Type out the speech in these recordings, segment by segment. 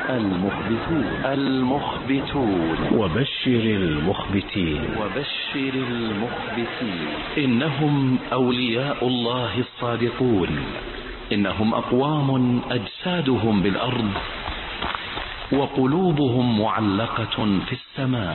المخبتون. وبشر المخبتين. إنهم أولياء الله الصادقون. إنهم أقوام أجسادهم بالأرض وقلوبهم معلقة في السماء.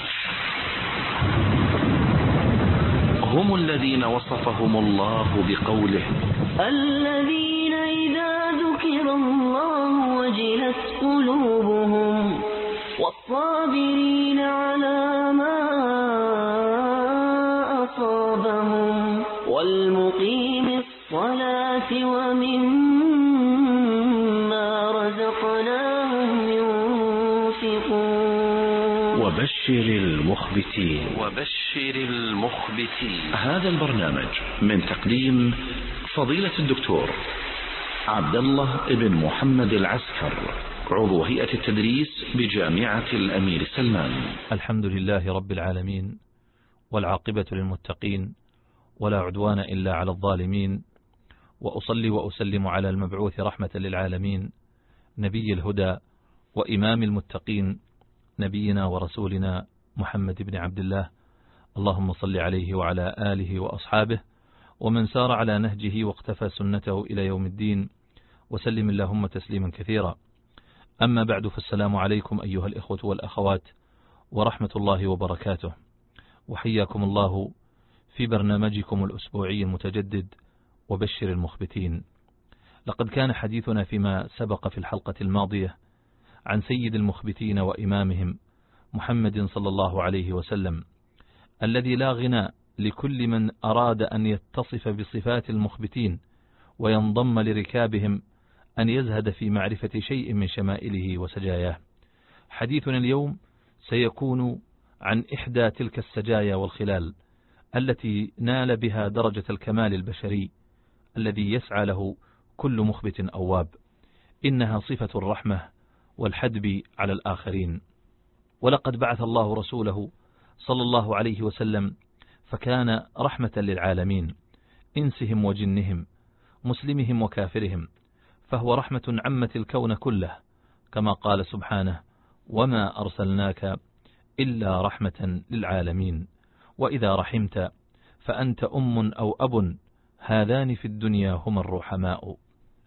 هم الذين وصفهم الله بقوله: الذين إذا ذكر الله وجلت قلوبهم والصابرين على ما أصابهم والمقيم الصلاة ومما رزقناهم ينفقون. وبشر المخبتين. هذا البرنامج من تقديم فضيلة الدكتور عبد الله بن محمد العسكر، عضو هيئة التدريس بجامعة الأمير سلمان. الحمد لله رب العالمين، والعاقبة للمتقين، ولا عدوان إلا على الظالمين، وأصلي وأسلم على المبعوث رحمة للعالمين، نبي الهدى وإمام المتقين، نبينا ورسولنا محمد بن عبد الله، اللهم صل عليه وعلى آله وأصحابه ومن سار على نهجه واقتفى سنته إلى يوم الدين، وسلم اللهم تسليما كثيرا. أما بعد، فالسلام عليكم أيها الإخوة والأخوات ورحمة الله وبركاته، وحياكم الله في برنامجكم الأسبوعي المتجدد وبشر المخبتين. لقد كان حديثنا فيما سبق في الحلقة الماضية عن سيد المخبتين وإمامهم محمد صلى الله عليه وسلم، الذي لا غنى لكل من أراد أن يتصف بصفات المخبتين وينضم لركابهم أن يزهد في معرفة شيء من شمائله وسجاياه. حديثنا اليوم سيكون عن إحدى تلك السجايا والخلال التي نال بها درجة الكمال البشري الذي يسعى له كل مخبت أواب. إنها صفة الرحمة والحدب على الآخرين. ولقد بعث الله رسوله صلى الله عليه وسلم فكان رحمة للعالمين، إنسهم وجنهم، مسلمهم وكافرهم، فهو رحمة عمت الكون كله، كما قال سبحانه: وما أرسلناك إلا رحمة للعالمين، وإذا رحمت فأنت أم أو أب، هذان في الدنيا هما الرحماء.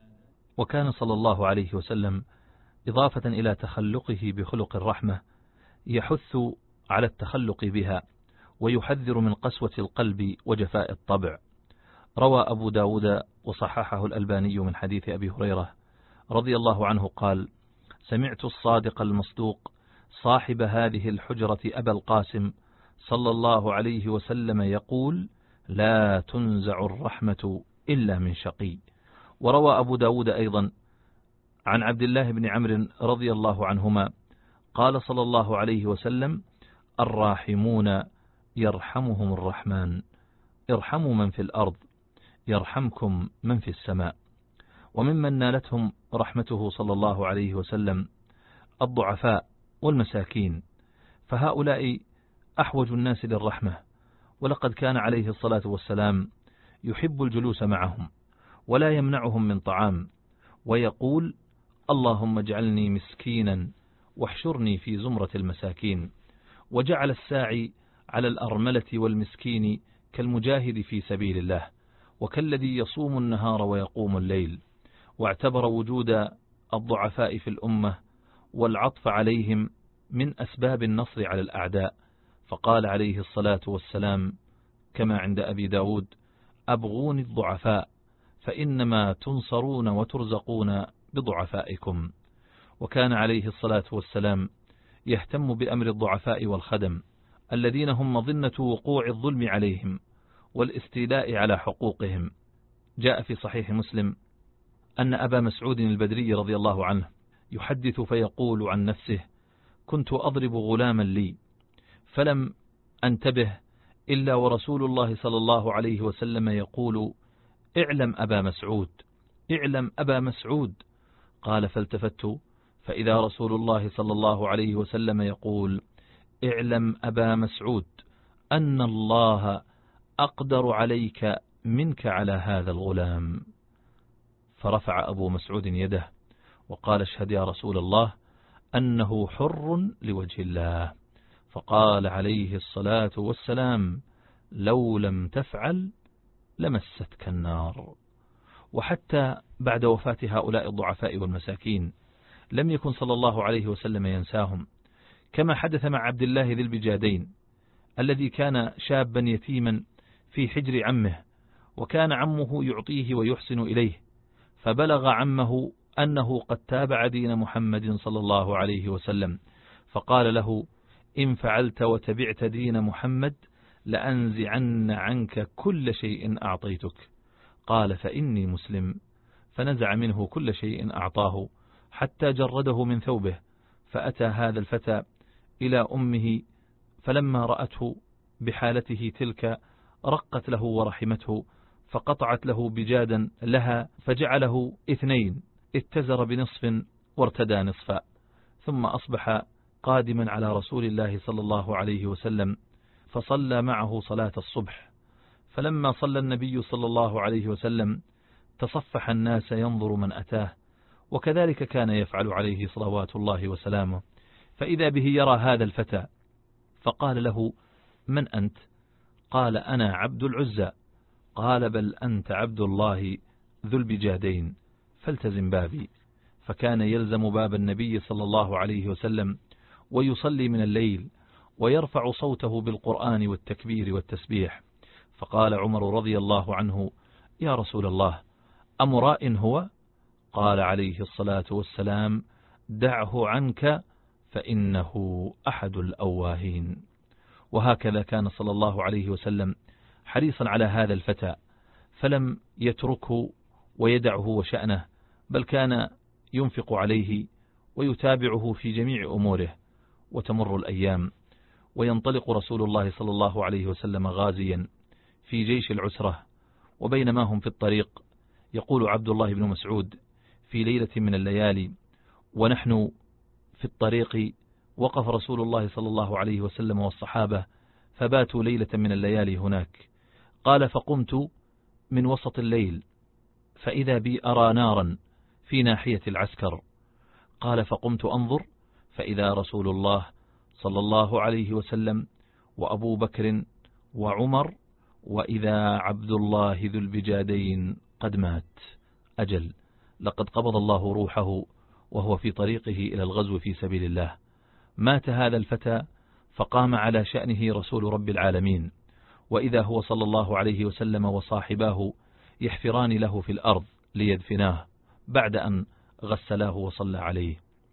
وكان صلى الله عليه وسلم إضافة إلى تخلقه بخلق الرحمة يحث على التخلق بها، ويحذر من قسوة القلب وجفاء الطبع. روى أبو داود وصححه الألباني من حديث أبي هريرة رضي الله عنه قال: سمعت الصادق المصدوق صاحب هذه الحجرة أبا القاسم صلى الله عليه وسلم يقول: لا تنزع الرحمة إلا من شقي. وروى أبو داود أيضا عن عبد الله بن عمرو رضي الله عنهما قال صلى الله عليه وسلم: الراحمون يرحمهم الرحمن، ارحموا من في الأرض يرحمكم من في السماء. وممن نالتهم رحمته صلى الله عليه وسلم الضعفاء والمساكين، فهؤلاء أحوج الناس للرحمة. ولقد كان عليه الصلاة والسلام يحب الجلوس معهم ولا يمنعهم من طعام، ويقول: اللهم اجعلني مسكينا واحشرني في زمرة المساكين. وجعل الساعي على الأرملة والمسكين كالمجاهد في سبيل الله، وكالذي يصوم النهار ويقوم الليل. واعتبر وجود الضعفاء في الأمة والعطف عليهم من أسباب النصر على الأعداء، فقال عليه الصلاة والسلام كما عند أبي داود: أبغون الضعفاء فإنما تنصرون وترزقون بضعفائكم. وكان عليه الصلاة والسلام يهتم بأمر الضعفاء والخدم الذين هم مظنة وقوع الظلم عليهم والاستيلاء على حقوقهم. جاء في صحيح مسلم أن أبا مسعود البدري رضي الله عنه يحدث فيقول عن نفسه: كنت أضرب غلاما لي فلم أنتبه إلا ورسول الله صلى الله عليه وسلم يقول: اعلم أبا مسعود، اعلم أبا مسعود. قال: فالتفت فإذا رسول الله صلى الله عليه وسلم يقول: اعلم أبا مسعود أن الله أقدر عليك منك على هذا الغلام. فرفع أبو مسعود يده وقال: اشهد يا رسول الله أنه حر لوجه الله، فقال عليه الصلاة والسلام: لو لم تفعل لمستك النار. وحتى بعد وفاة هؤلاء الضعفاء والمساكين لم يكن صلى الله عليه وسلم ينساهم، كما حدث مع عبد الله ذي البجادين الذي كان شابا يتيما في حجر عمه، وكان عمه يعطيه ويحسن إليه، فبلغ عمه أنه قد تابع دين محمد صلى الله عليه وسلم، فقال له: إن فعلت وتبعت دين محمد لأنزعن عنك كل شيء أعطيتك. قال: فإني مسلم. فنزع منه كل شيء أعطاه حتى جرده من ثوبه، فأتى هذا الفتى إلى أمه، فلما رأته بحالته تلك رقت له ورحمته، فقطعت له بجادا لها فجعله 2، اتزر بنصف وارتدى نصفا، ثم أصبح قادما على رسول الله صلى الله عليه وسلم، فصلى معه صلاة الصبح. فلما صلى النبي صلى الله عليه وسلم تصفح الناس ينظر من أتاه، وكذلك كان يفعل عليه صلوات الله وسلامه، فإذا به يرى هذا الفتى، فقال له: من أنت؟ قال: أنا عبد العزى. قال: بل أنت عبد الله ذو البجادين، فالتزم بابي. فكان يلزم باب النبي صلى الله عليه وسلم ويصلي من الليل ويرفع صوته بالقرآن والتكبير والتسبيح. فقال عمر رضي الله عنه: يا رسول الله، أمراء هو؟ قال عليه الصلاة والسلام: دعه عنك فإنه أحد الأواهين. وهكذا كان صلى الله عليه وسلم حريصا على هذا الفتى، فلم يتركه ويدعه وشأنه، بل كان ينفق عليه ويتابعه في جميع أموره. وتمر الأيام وينطلق رسول الله صلى الله عليه وسلم غازيا في جيش العسرة، وبينما هم في الطريق يقول عبد الله بن مسعود: في ليلة من الليالي ونحن في الطريق وقف رسول الله صلى الله عليه وسلم والصحابة فباتوا ليلة من الليالي هناك. قال: فقمت من وسط الليل فإذا بي أرى نارا في ناحية العسكر. قال: فقمت أنظر فإذا رسول الله صلى الله عليه وسلم وأبو بكر وعمر، وإذا عبد الله ذو البجادين قد مات. أجل، لقد قبض الله روحه وهو في طريقه إلى الغزو في سبيل الله. مات هذا الفتى فقام على شأنه رسول رب العالمين، وإذا هو صلى الله عليه وسلم وصاحباه يحفران له في الأرض ليدفناه بعد أن غسلاه وصلى عليه.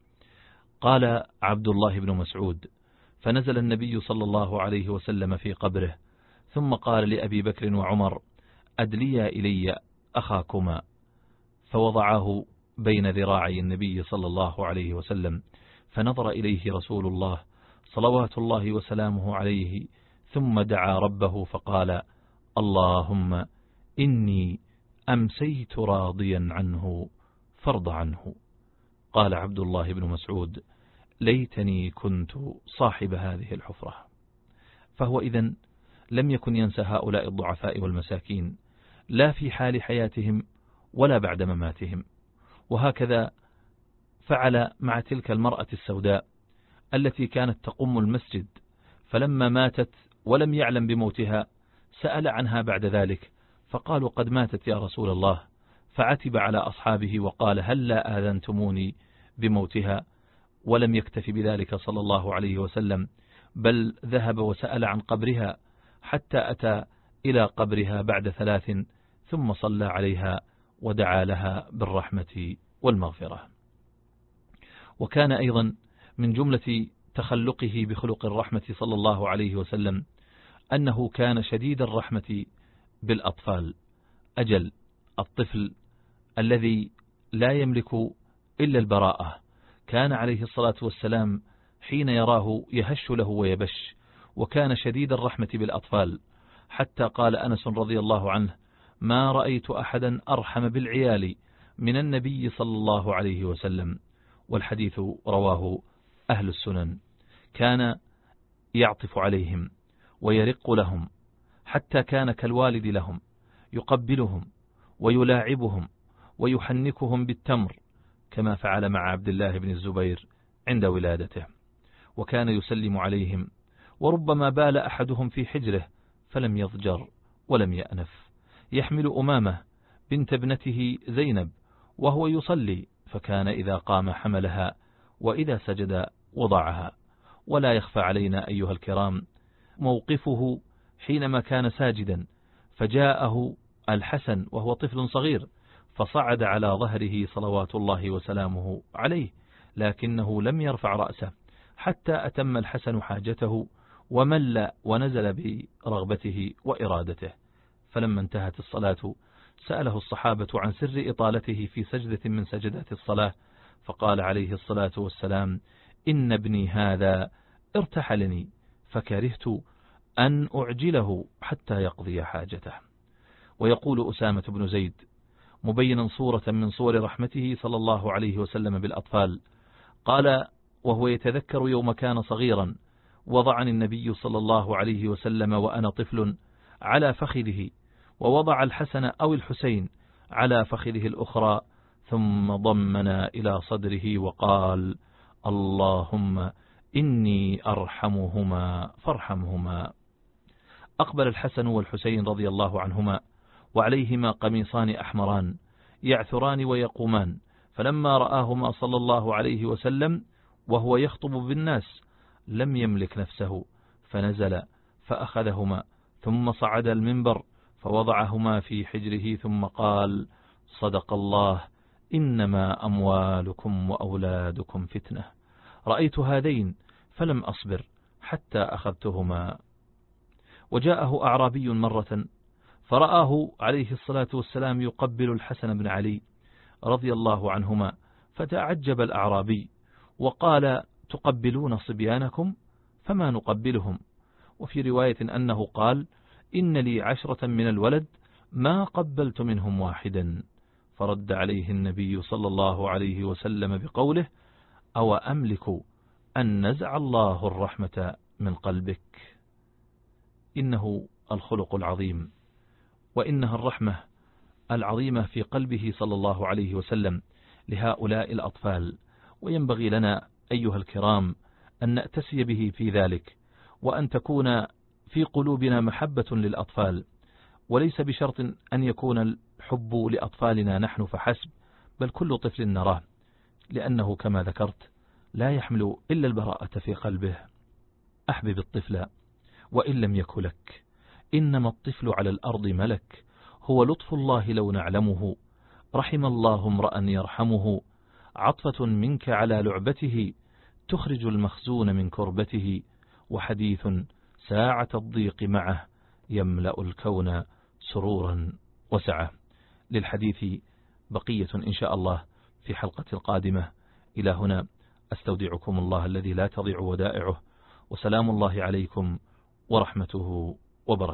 قال عبد الله بن مسعود: فنزل النبي صلى الله عليه وسلم في قبره، ثم قال لأبي بكر وعمر: أدليا إلي أخاكما. فوضعه بين ذراعي النبي صلى الله عليه وسلم، فنظر إليه رسول الله صلوات الله وسلامه عليه، ثم دعا ربه فقال: اللهم إني أمسيت راضيا عنه فارض عنه. قال عبد الله بن مسعود: ليتني كنت صاحب هذه الحفرة. فهو إذن لم يكن ينسى هؤلاء الضعفاء والمساكين، لا في حال حياتهم ولا بعد مماتهم. وهكذا فعل مع تلك المرأة السوداء التي كانت تقم المسجد، فلما ماتت ولم يعلم بموتها سأل عنها بعد ذلك، فقالوا: قد ماتت يا رسول الله. فعتب على أصحابه وقال: هل لا آذنتموني بموتها؟ ولم يكتف بذلك صلى الله عليه وسلم، بل ذهب وسأل عن قبرها حتى أتى إلى قبرها بعد 3، ثم صلى عليها ودعا لها بالرحمة والمغفرة. وكان أيضا من جملة تخلقه بخلق الرحمة صلى الله عليه وسلم أنه كان شديد الرحمة بالأطفال. أجل، الطفل الذي لا يملك إلا البراءة كان عليه الصلاة والسلام حين يراه يهش له ويبش، وكان شديد الرحمة بالأطفال، حتى قال أنس رضي الله عنه: ما رأيت أحدا أرحم بالعيال من النبي صلى الله عليه وسلم. والحديث رواه أهل السنن. كان يعطف عليهم ويرق لهم، حتى كان كالوالد لهم، يقبلهم ويلاعبهم ويحنكهم بالتمر، كما فعل مع عبد الله بن الزبير عند ولادته، وكان يسلم عليهم، وربما بال أحدهم في حجره فلم يضجر ولم يأنف، يحمل أمامة بنت ابنته زينب وهو يصلي، فكان إذا قام حملها وإذا سجد وضعها. ولا يخفى علينا أيها الكرام موقفه حينما كان ساجدا، فجاءه الحسن وهو طفل صغير، فصعد على ظهره صلوات الله وسلامه عليه، لكنه لم يرفع رأسه حتى أتم الحسن حاجته ومل ونزل برغبته وإرادته. فلما انتهت الصلاة سأله الصحابة عن سر إطالته في سجدة من سجدات الصلاة، فقال عليه الصلاة والسلام: إن ابني هذا ارتحلني فكرهت أن أعجله حتى يقضي حاجته. ويقول أسامة بن زيد مبينا صورة من صور رحمته صلى الله عليه وسلم بالأطفال، قال وهو يتذكر يوم كان صغيرا: وضعني النبي صلى الله عليه وسلم وأنا طفل على فخذه، ووضع الحسن أو الحسين على فخذه الأخرى، ثم ضمنا إلى صدره وقال: اللهم إني أرحمهما فارحمهما. أقبل الحسن والحسين رضي الله عنهما وعليهما قميصان أحمران يعثران ويقومان، فلما رآهما صلى الله عليه وسلم وهو يخطب بالناس لم يملك نفسه، فنزل فأخذهما، ثم صعد المنبر فوضعهما في حجره، ثم قال: صدق الله، إنما أموالكم وأولادكم فتنة. رأيت هذين فلم أصبر حتى أخذتهما. وجاءه أعرابي مرة فرآه عليه الصلاة والسلام يقبل الحسن بن علي رضي الله عنهما، فتعجب الأعرابي وقال: تقبلون صبيانكم؟ فما نقبلهم. وفي رواية أنه قال: إن لي 10 من الولد ما قبلت منهم واحدا. فرد عليه النبي صلى الله عليه وسلم بقوله: أو أملك أن نزع الله الرحمة من قلبك. إنه الخلق العظيم، وإنها الرحمة العظيمة في قلبه صلى الله عليه وسلم لهؤلاء الأطفال، وينبغي لنا أيها الكرام أن نأتسي به في ذلك، وأن تكون في قلوبنا محبة للأطفال، وليس بشرط أن يكون الحب لأطفالنا نحن فحسب، بل كل طفل نراه، لأنه كما ذكرت لا يحمل إلا البراءة في قلبه. أحبب الطفل وإن لم يك لك، إنما الطفل على الأرض ملك، هو لطف الله لو نعلمه، رحم الله امرأ يرحمه، عطفة منك على لعبته تخرج المخزون من كربته، وحديث ساعة الضيق معه يملأ الكون سرورا وسعة. للحديث بقية إن شاء الله في حلقة القادمة. إلى هنا أستودعكم الله الذي لا تضيع ودائعه، وسلام الله عليكم ورحمته وبركاته.